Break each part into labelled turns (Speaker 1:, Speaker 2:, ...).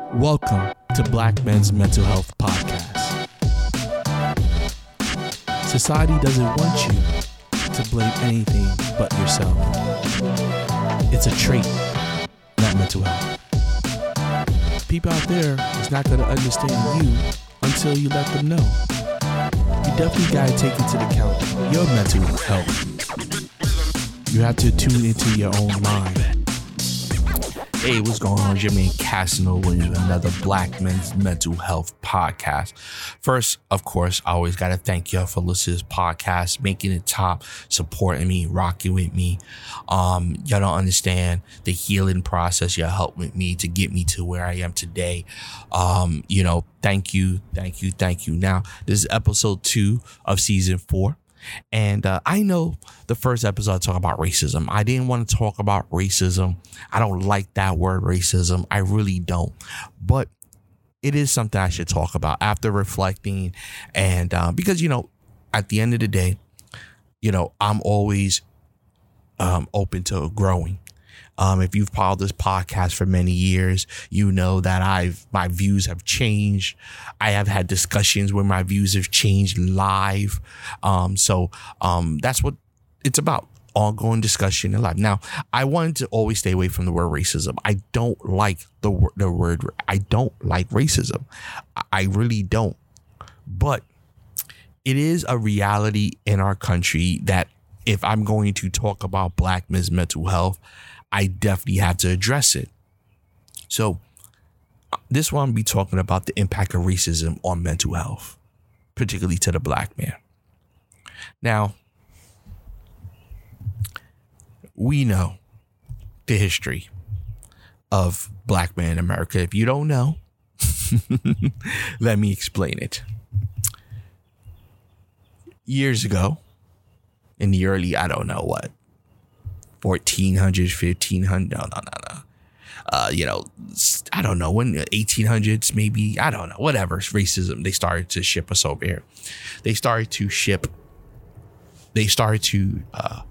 Speaker 1: Welcome to Black Men's Mental Health Podcast. Society doesn't want you to blame anything but yourself. It's a trait, not mental health. People out there is not going to understand you until you let them know. You definitely got to take into account your mental health. You have to tune into your own mind. Hey, what's going on? It's your man Casanova with another Black Men's Mental Health Podcast. First, of course, I always got to thank y'all for listening to this podcast, making it top, supporting me, rocking with me. Y'all don't understand the healing process. Y'all helped with me to get me to where I am today. Thank you. Now, this is episode 2 of season 4. And I know the first episode I talked about racism. I didn't want to talk about racism. I don't like that word racism. I really don't. But it is something I should talk about after reflecting. And because, at the end of the day, I'm always open to growing. If you've followed this podcast for many years, you know that my views have changed. I have had discussions where my views have changed live. So that's what it's about. Ongoing discussion in life. Now, I wanted to always stay away from the word racism. I don't like the word. I don't like racism. I really don't. But it is a reality in our country that if I'm going to talk about Black men's mental health, I definitely have to address it. So this one, I'll be talking about the impact of racism on mental health, particularly to the Black man. Now, we know the history of Black men in America. If you don't know, let me explain it. Years ago, in the early, 1400s, 1500, no. I don't know, when 1800s, maybe, I don't know, whatever, racism, they started to ship us over here. They started to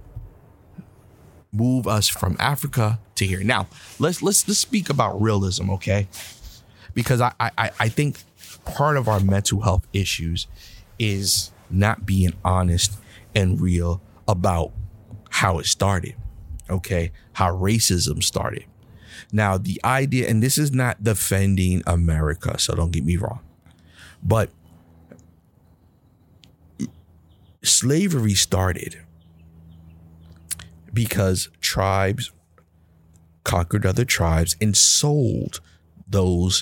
Speaker 1: move us from Africa to here. Now, let's speak about realism, okay? Because I think part of our mental health issues is not being honest and real about how it started. Okay, how racism started. Now, the idea, and this is not defending America, so don't get me wrong, but slavery started because tribes conquered other tribes and sold those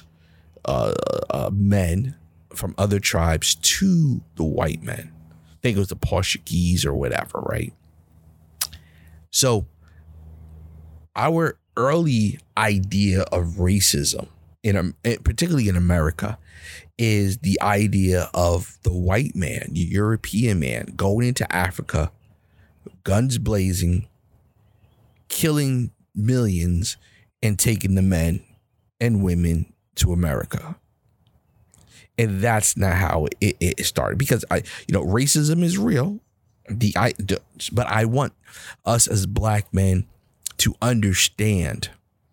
Speaker 1: men from other tribes to the white men. I think it was the Portuguese or whatever, right? So our early idea of racism, particularly in America, is the idea of the white man, the European man, going into Africa, guns blazing, killing millions, and taking the men and women to America. And that's not how it started, because racism is real. But I want us as Black men to understand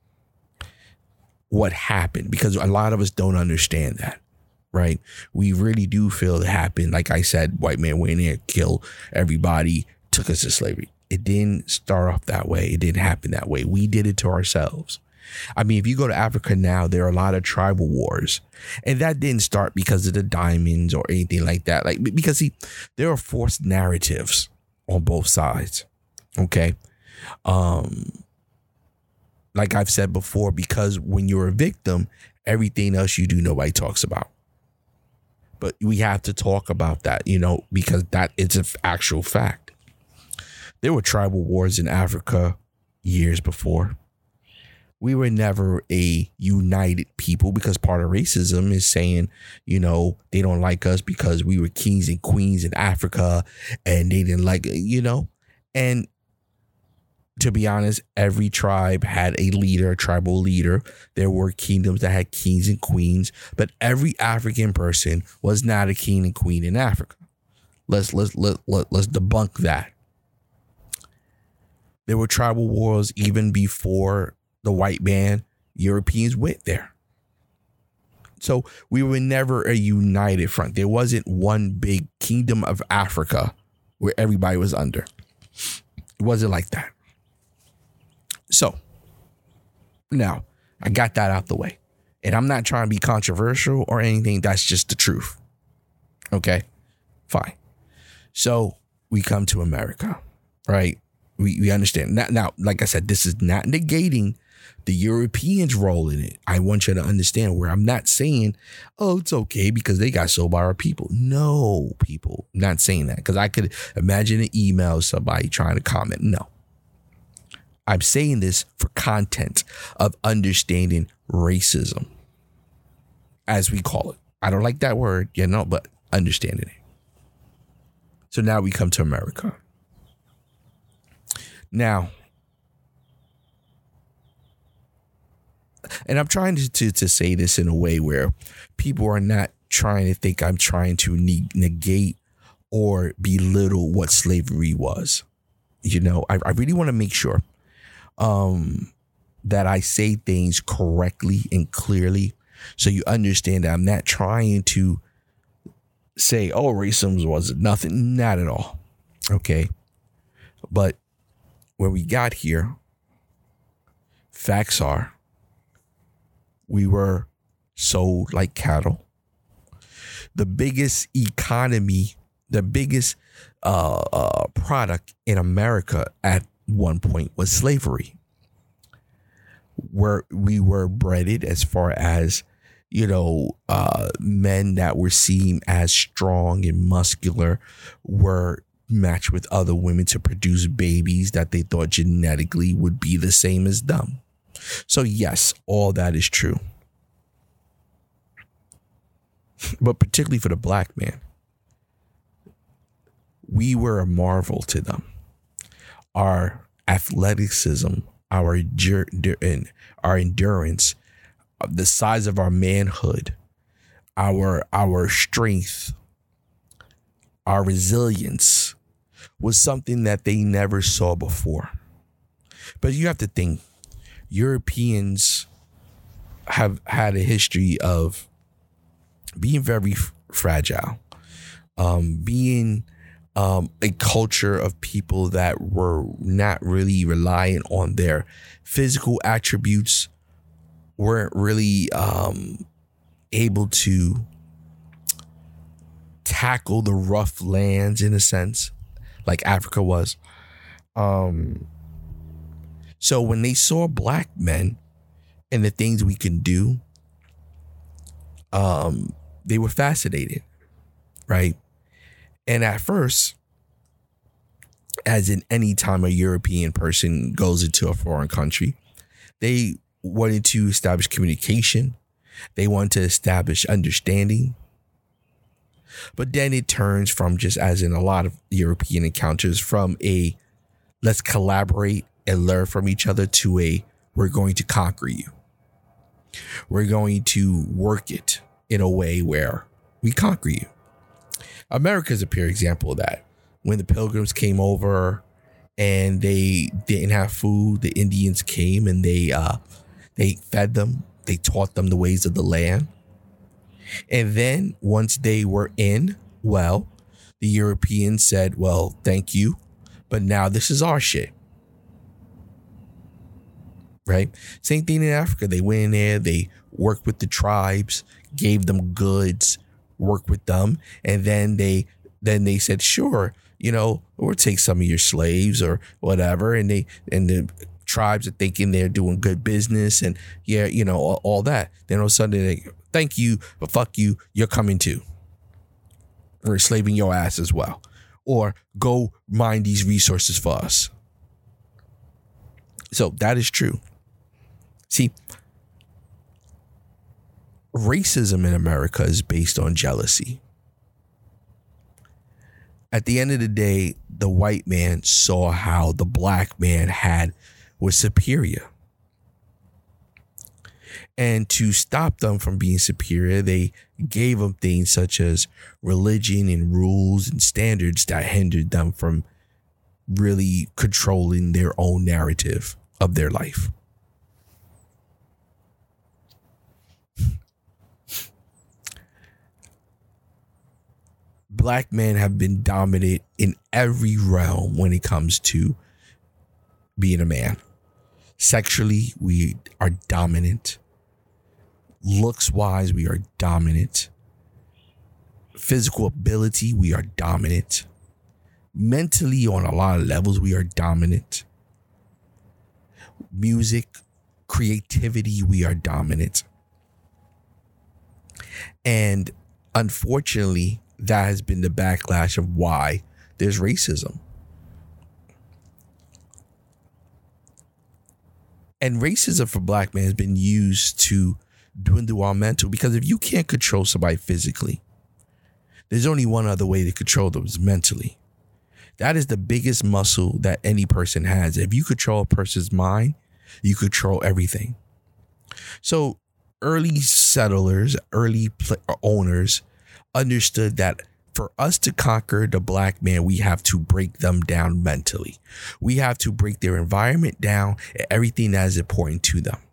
Speaker 1: what happened, because a lot of us don't understand that, right? We really do feel it happened. Like I said, white man went in there, killed everybody, took us to slavery. It didn't start off that way. It didn't happen that way. We did it to ourselves. I mean, if you go to Africa now, there are a lot of tribal wars, and that didn't start because of the diamonds or anything like that. Because there are forced narratives on both sides. Okay. Like I've said before, because when you're a victim, everything else you do, nobody talks about. But we have to talk about that, because that is an actual fact. There were tribal wars in Africa years before. We were never a united people, because part of racism is saying, they don't like us because we were kings and queens in Africa and they didn't like, and to be honest, every tribe had a leader, a tribal leader. There were kingdoms that had kings and queens, but every African person was not a king and queen in Africa. Let's debunk that. There were tribal wars even before the white man, Europeans went there. So we were never a united front. There wasn't one big kingdom of Africa where everybody was under. It wasn't like that. So now I got that out the way. And I'm not trying to be controversial or anything. That's just the truth. Okay, fine. So we come to America, right? We understand. Now, like I said, this is not negating the Europeans' role in it. I want you to understand where I'm not saying, oh, it's okay because they got sold by our people. No, people, I'm not saying that because I could imagine an email of somebody trying to comment. No. I'm saying this for content of understanding racism, as we call it. I don't like that word, but understanding it. So now we come to America. Now, and I'm trying to say this in a way where people are not trying to think I'm trying to negate or belittle what slavery was. I really want to make sure that I say things correctly and clearly so you understand that I'm not trying to say, oh, racism was nothing. Not at all. Okay. But when we got here, facts are we were sold like cattle. The biggest economy, the biggest product in America at one point was slavery, where we were breeded as far as, men that were seen as strong and muscular were matched with other women to produce babies that they thought genetically would be the same as them. So yes, all that is true. But particularly for the black man, we were a marvel to them. Our athleticism, our endurance, the size of our manhood, our strength, our resilience was something that they never saw before. But you have to think, Europeans have had a history of being very fragile, being a culture of people that were not really reliant on their physical attributes, weren't really able to tackle the rough lands in a sense, like Africa was. So when they saw black men and the things we can do, they were fascinated, right? And at first, as in any time a European person goes into a foreign country, they wanted to establish communication. They wanted to establish understanding. But then it turns from, just as in a lot of European encounters, from a let's collaborate and learn from each other to a we're going to conquer you. We're going to work it in a way where we conquer you. America is a pure example of that. When the Pilgrims came over and they didn't have food, the Indians came and they fed them. They taught them the ways of the land. And then once they were in, well, the Europeans said, well, thank you, but now this is our shit. Right? Same thing in Africa. They went in there, they worked with the tribes, gave them goods, worked with them, and then they said, sure, we'll take some of your slaves or whatever, and the tribes are thinking they're doing good business and all that. Then all of a sudden they thank you, but fuck you, you're coming too. We're enslaving your ass as well. Or go mine these resources for us. So that is true. See, racism in America is based on jealousy. At the end of the day, the white man saw how the black man was superior. And to stop them from being superior, they gave them things such as religion and rules and standards that hindered them from really controlling their own narrative of their life. black men have been dominant in every realm when it comes to being a man. Sexually, we are dominant. Looks wise, we are dominant. Physical ability, we are dominant. Mentally, on a lot of levels, we are dominant. Music, creativity, we are dominant. And unfortunately, that has been the backlash of why there's racism. And racism for black men has been used to dwindle our mental, because if you can't control somebody physically, there's only one other way to control them, is mentally. That is the biggest muscle that any person has. If you control a person's mind, you control everything. So early settlers, owners understood that for us to conquer the black man, we have to break them down mentally. We have to break their environment down and everything that is important to them.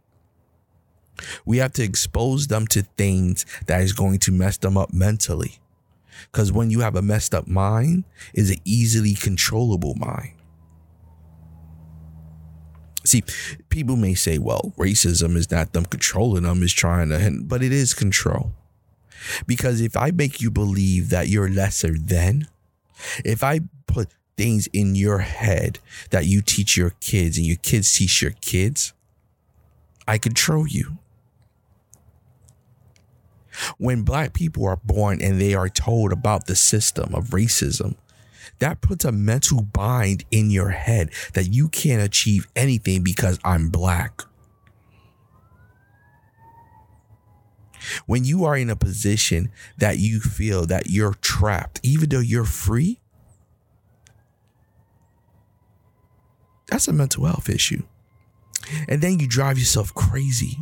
Speaker 1: We have to expose them to things that is going to mess them up mentally. Because when you have a messed up mind, it's an easily controllable mind. See, people may say, well, racism is not them controlling them, is trying to, but it is control. Because if I make you believe that you're lesser than, if I put things in your head that you teach your kids and your kids teach your kids, I control you. When black people are born and they are told about the system of racism, that puts a mental bind in your head that you can't achieve anything because I'm black. When you are in a position that you feel that you're trapped, even though you're free, that's a mental health issue. And then you drive yourself crazy.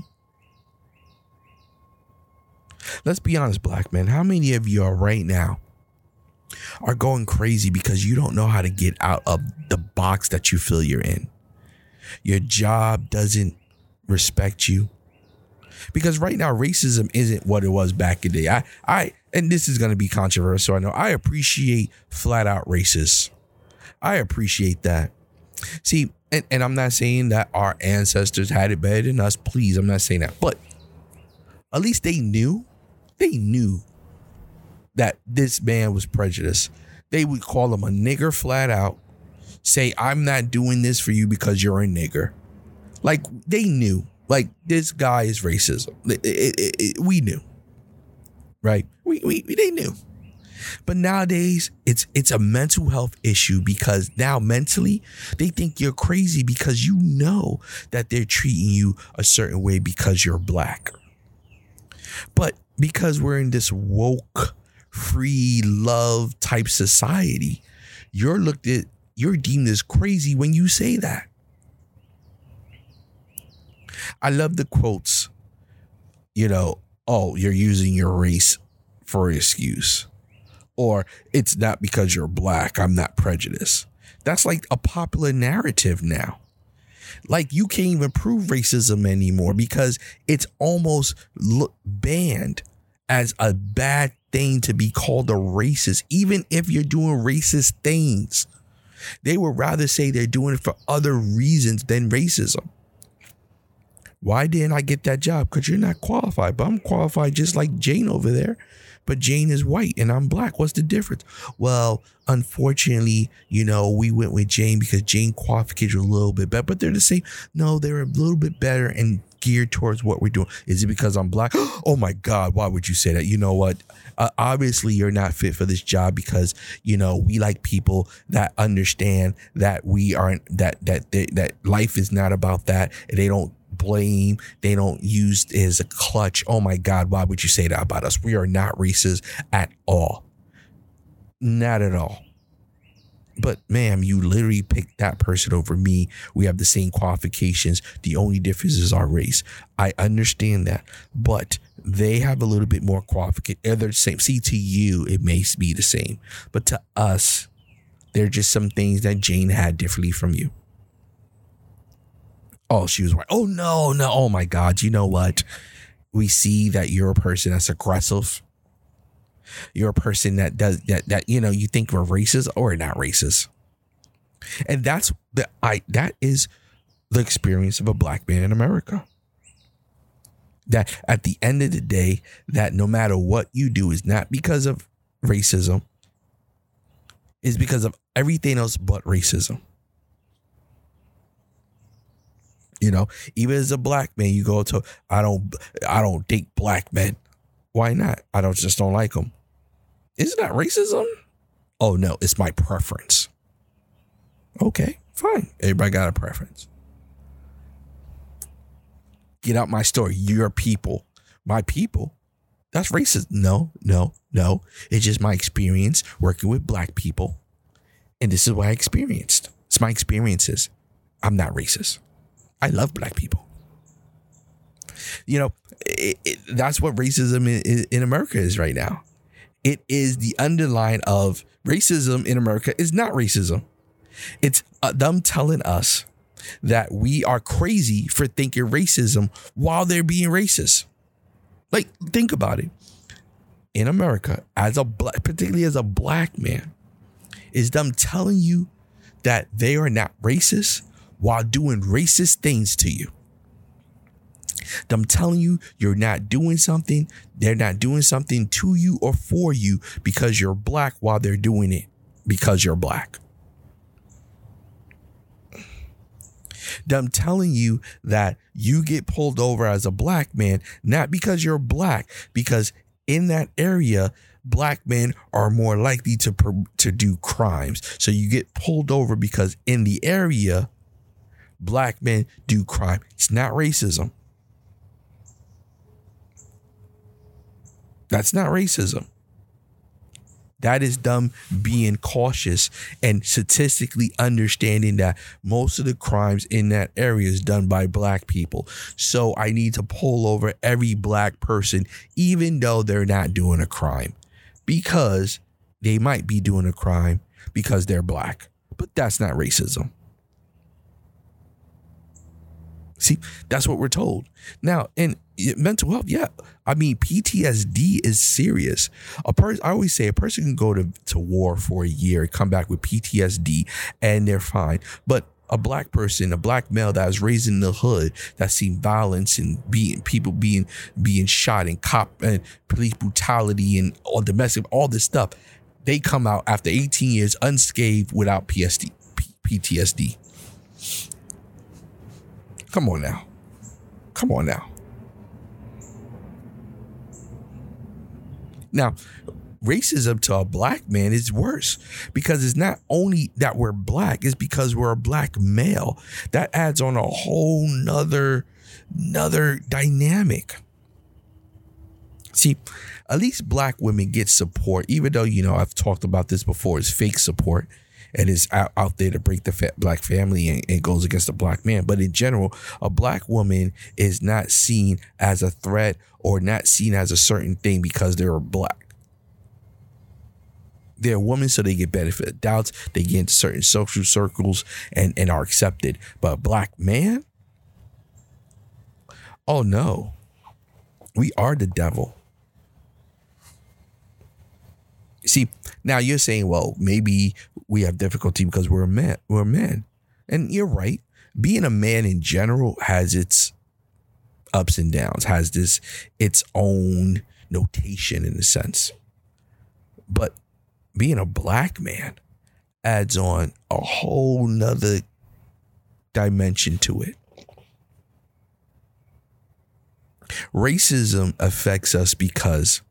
Speaker 1: Let's be honest, black men. How many of you are right now are going crazy because you don't know how to get out of the box that you feel you're in? Your job doesn't respect you. Because right now, racism isn't what it was back in the day. And this is going to be controversial. I know. I appreciate flat out racists. I appreciate that. See, and I'm not saying that our ancestors had it better than us. Please, I'm not saying that. But at least they knew that this man was prejudiced. They would call him a nigger flat out. Say, I'm not doing this for you because you're a nigger. Like, they knew. Like, this guy is racism. We knew, right? They knew. But nowadays, it's a mental health issue, because now mentally, they think you're crazy because you know that they're treating you a certain way because you're black. But because we're in this woke, free love type society, you're deemed as crazy when you say that. I love the quotes, oh, you're using your race for an excuse. Or it's not because you're black, I'm not prejudiced. That's like a popular narrative now. Like, you can't even prove racism anymore because it's almost banned as a bad thing to be called a racist, even if you're doing racist things. They would rather say they're doing it for other reasons than racism. Why didn't I get that job? Because you're not qualified. But I'm qualified just like Jane over there. But Jane is white and I'm black. What's the difference? Well, unfortunately, we went with Jane because Jane qualifications are a little bit better. But they're the same. No, they're a little bit better and geared towards what we're doing. Is it because I'm black? Oh my God, why would you say that? You know what? Obviously, you're not fit for this job because, we like people that understand that we aren't, that life is not about that. And they don't blame, they don't use it as a clutch. Oh my God, why would you say that about us? We are not racist at all. Not at all. But ma'am, you literally picked that person over me. We have the same qualifications. The only difference is our race. I understand that, but they have a little bit more qualification. They're the same. See, to you, it may be the same, but to us, there are just some things that Jane had differently from you. Oh, she was white. Oh, no. Oh, my God. You know what? We see that you're a person that's aggressive. You're a person that does that you think we're racist or not racist. And that is the experience of a black man in America. That at the end of the day, that no matter what you do is not because of racism, is because of everything else but racism. Even as a black man, you go to, I don't date black men. Why not? I just don't like them. Isn't that racism? Oh no, it's my preference. Okay, fine. Everybody got a preference. Get out my story. Your people, my people. That's racist. No. It's just my experience working with black people. And this is what I experienced. It's my experiences. I'm not racist. I love black people. That's what racism in America is right now. It is the underline of racism in America is not racism. It's them telling us that we are crazy for thinking racism while they're being racist. Like, think about it. In America, particularly as a black man, is them telling you that they are not racist while doing racist things to you. Them telling you you're not doing something, they're not doing something to you or for you because you're black while they're doing it because you're black. Them telling you that you get pulled over as a black man, not because you're black, because in that area, black men are more likely to do crimes. So you get pulled over because in the area, black men do crime. It's not racism. That's not racism. That is them being cautious and statistically understanding that most of the crimes in that area is done by black people. So I need to pull over every black person, even though they're not doing a crime, because they might be doing a crime because they're black. But that's not racism. See, that's what we're told. Now, in mental health, yeah. I mean, PTSD is serious. I always say a person can go to war for a year, come back with PTSD, and they're fine. But a black person, a black male that was raised in the hood, that's seen violence and people being shot and cop and police brutality and all domestic, all this stuff, they come out after 18 years unscathed without PTSD. Come on now. Now, racism to a black man is worse because it's not only that we're black, it's because we're a black male. That adds on a whole nother dynamic. See, at least black women get support, even though, I've talked about this before, it's fake support. And is out there to break the black family and goes against a black man. But in general, a black woman is not seen as a threat or not seen as a certain thing because they're black. They're a woman, so they get benefit of doubts. They get into certain social circles and are accepted. But a black man? Oh, no. We are the devil. See, now you're saying, well, maybe we have difficulty because we're men. And you're right. Being a man in general has its ups and downs, has its own notation in a sense. But being a black man adds on a whole nother dimension to it. Racism affects us because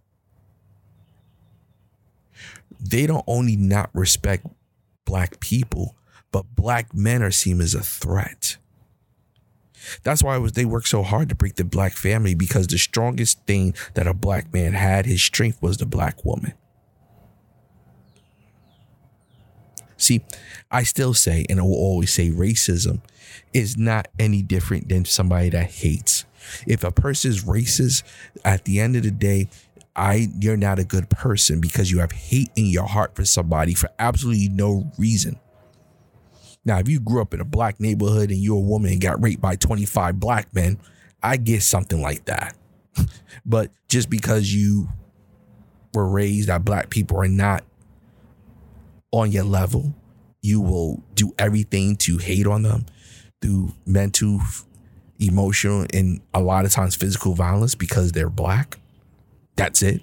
Speaker 1: they don't only not respect black people, but black men are seen as a threat. That's why they work so hard to break the black family, because the strongest thing that a black man had, his strength, was the black woman. See, I still say, and I will always say, racism is not any different than somebody that hates. If a person is racist, at the end of the day, you're not a good person because you have hate in your heart for somebody for absolutely no reason. Now, if you grew up in a black neighborhood and you're a woman and got raped by 25 black men, I get something like that. But just because you were raised that black people are not on your level, you will do everything to hate on them through mental, emotional, and a lot of times physical violence because they're black. That's it.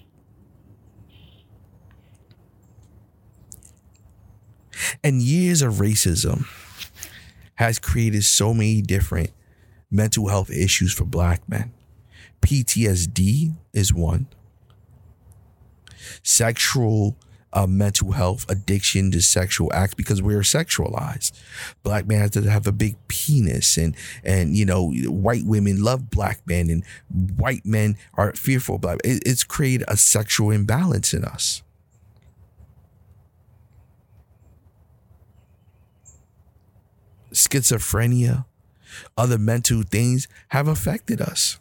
Speaker 1: And years of racism has created so many different mental health issues for black men. PTSD is one. Sexual mental health, addiction to sexual acts because we're sexualized. Black men have to have a big penis, and you know, white women love black men, and white men are fearful of black. It's created a sexual imbalance in us. Schizophrenia, other mental things have affected us.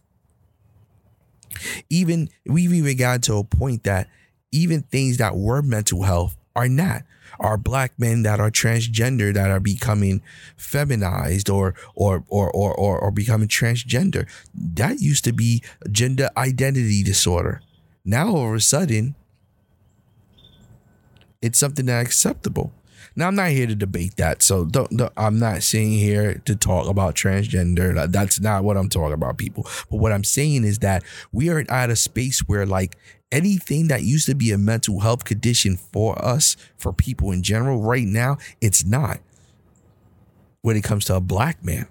Speaker 1: We've even gotten to a point that even things that were mental health are not. Are black men that are transgender that are becoming feminized or becoming transgender. That used to be gender identity disorder. Now all of a sudden, it's something that's acceptable. Now, I'm not here to debate that, so I'm not sitting here to talk about transgender. That's not what I'm talking about, people. But what I'm saying is that we are at a space where, like, anything that used to be a mental health condition for us, for people in general, right now, it's not when it comes to a black man.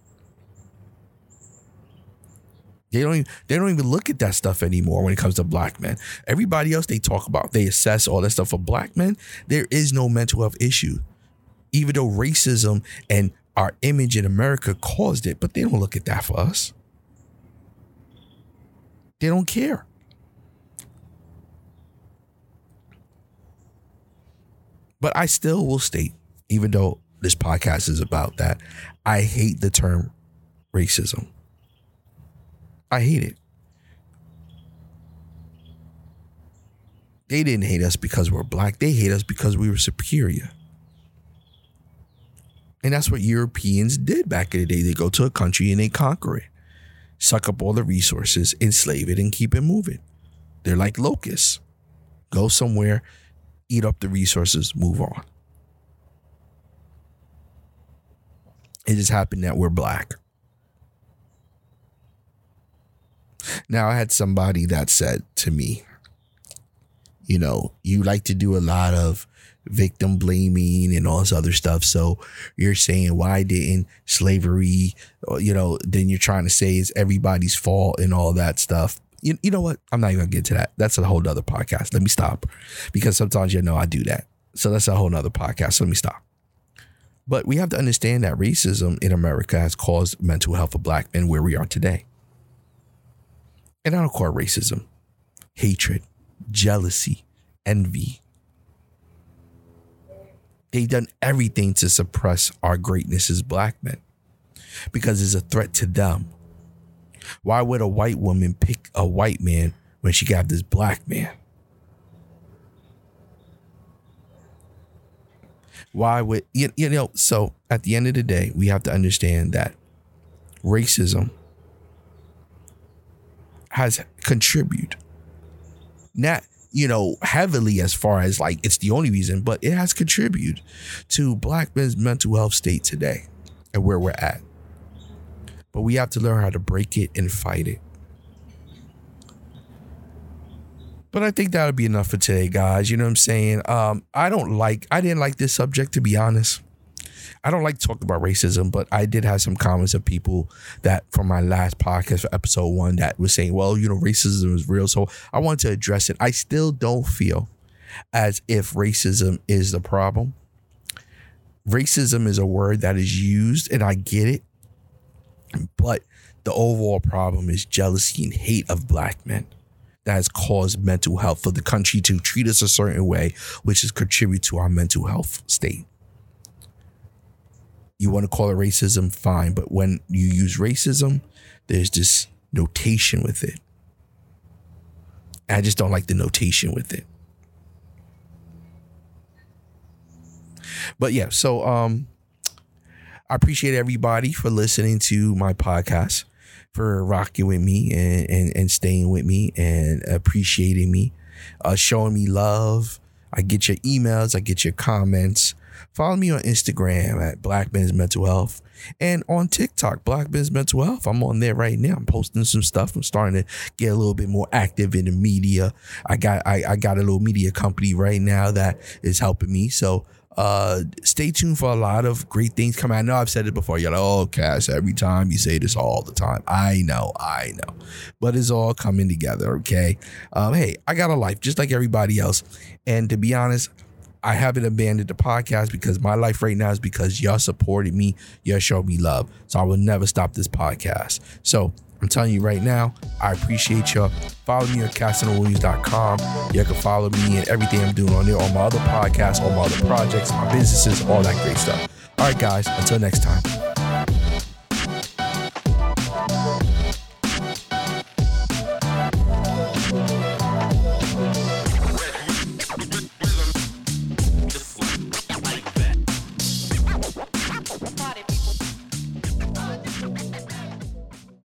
Speaker 1: They don't even look at that stuff anymore when it comes to black men. Everybody else they talk about, they assess all that stuff. For black men, there is no mental health issue. Even though racism and our image in America caused it, but they don't look at that for us. They don't care. But I still will state, even though this podcast is about that, I hate the term racism. I hate it. They didn't hate us because we're black. They hate us because we were superior. And that's what Europeans did back in the day. They go to a country and they conquer it, suck up all the resources, enslave it, and keep it moving. They're like locusts. Go somewhere, eat up the resources, move on. It just happened that we're black. Now, I had somebody that said to me, you know, you like to do a lot of victim blaming and all this other stuff. So you're saying, why didn't slavery, you know, then you're trying to say it's everybody's fault and all that stuff. You know what? I'm not even going to get to that. That's a whole nother podcast. Let me stop, because sometimes, you know, I do that. So that's a whole nother podcast. So let me stop. But we have to understand that racism in America has caused mental health of black men where we are today. And I don't call it racism, hatred, jealousy, envy. They've done everything to suppress our greatness as black men because it's a threat to them. Why would a white woman pick a white man when she got this black man? Why would, you know, so at the end of the day, we have to understand that racism has contributed, not, you know, heavily as far as like it's the only reason, but it has contributed to black men's mental health state today and where we're at. But we have to learn how to break it and fight it. But I think that'll be enough for today, guys. You know what I'm saying? I didn't like this subject, to be honest. I don't like talking about racism, but I did have some comments of people that from my last podcast for episode 1 that was saying, well, you know, racism is real. So I wanted to address it. I still don't feel as if racism is the problem. Racism is a word that is used, and I get it. But the overall problem is jealousy and hate of black men that has caused mental health for the country to treat us a certain way, which has contributed to our mental health state. You want to call it racism, fine. But when you use racism, there's this notation with it. I just don't like the notation with it. But yeah, so I appreciate everybody for listening to my podcast, for rocking with me and staying with me and appreciating me showing me love. I get your emails. I get your comments. Follow me on Instagram at Black Men's Mental Health and on TikTok, Black Men's Mental Health. I'm on there right now. I'm posting some stuff. I'm starting to get a little bit more active in the media. I got a little media company right now that is helping me. So stay tuned for a lot of great things coming. I know I've said it before. You're like, oh, Cass, every time you say this all the time. I know. But it's all coming together, okay? Hey, I got a life just like everybody else. And to be honest, I haven't abandoned the podcast because my life right now is because y'all supported me. Y'all showed me love. So I will never stop this podcast. So I'm telling you right now, I appreciate y'all. Follow me on CasinoWilliams.com. You can follow me and everything I'm doing on there, all my other podcasts, all my other projects, my businesses, all that great stuff. All right, guys, until next time.